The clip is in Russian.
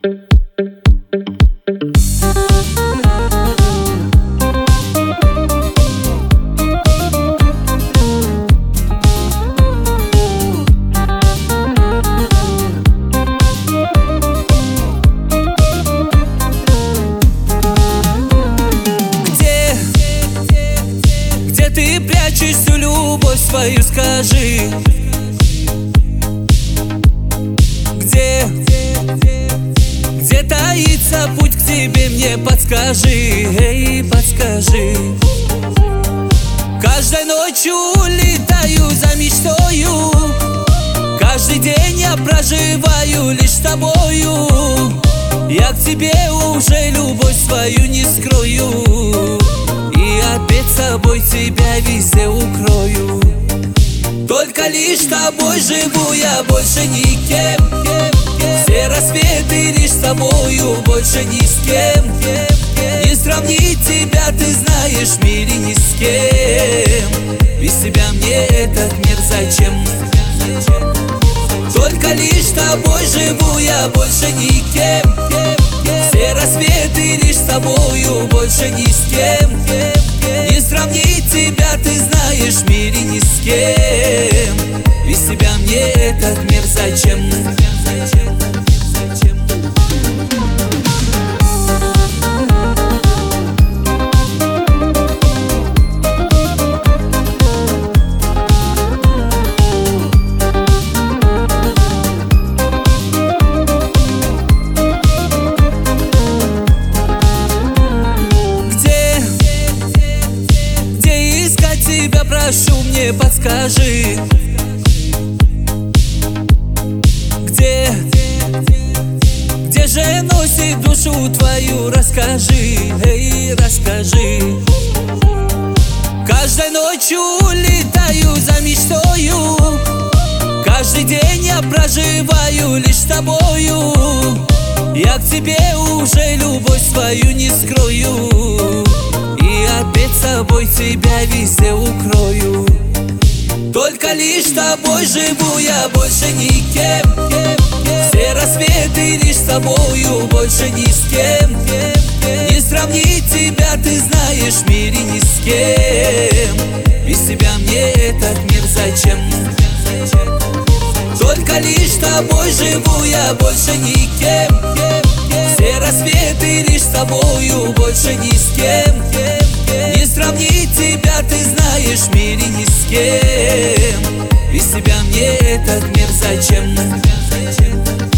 Где ты прячешь всю любовь свою, скажи? Где таится путь к тебе, мне подскажи, эй, подскажи. Каждой ночью улетаю за мечтою, каждый день я проживаю лишь с тобою. Я к тебе уже любовь свою не скрою, и опять с собой тебя везде укрою. Только лишь с тобой живу я, больше никем. Все рассветы лишь с тобою, больше ни с кем. Не сравнить тебя, ты знаешь, в мире ни с кем. Без тебя мне этот мир зачем? Только лишь с тобой живу я, больше никем. Все рассветы лишь с тобою, больше ни с кем. Не сравнить тебя, ты знаешь, в мире ни с кем. Без тебя мне этот мир зачем? Тебя прошу, мне подскажи, где же носит душу твою, расскажи, эй, расскажи. Каждой ночью улетаю за мечтою, каждый день я проживаю лишь с тобою. Я к тебе уже любовь свою не скрою, и опять с собой тебя везде укрою. Только лишь с тобой живу я, больше никем. Все рассветы лишь с тобою, больше ни с кем. Не сравнить тебя, ты знаешь, в мире ни с кем. Без тебя мне этот мир зачем? Только лишь с тобой живу я, больше никем. Все рассветы лишь с тобою, больше ни с кем. Не сравнить тебя, ты знаешь, в мире ни с кем. Без тебя мне этот мир зачем?